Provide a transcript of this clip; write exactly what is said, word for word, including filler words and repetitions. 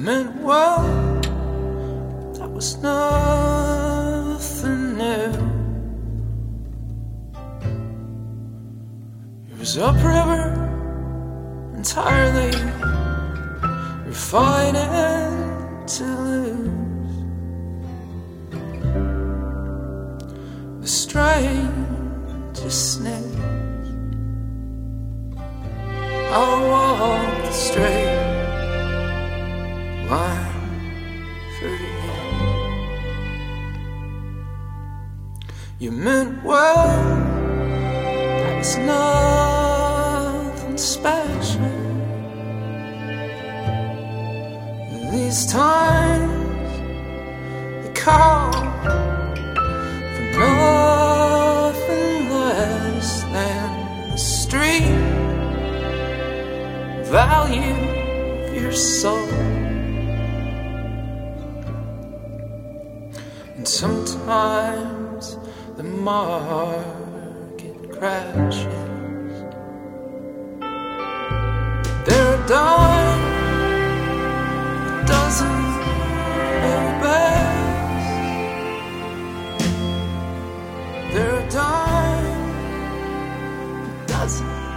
meant well, that was nothing new. It was upriver entirely, refining to lose the strangest news. I'll walk the straight line for you. You meant well, that was nothing special. These times they call for nothing less than the street value of your soul. And sometimes the market crashes. There are dimes, dozens of best. There are dimes, dozens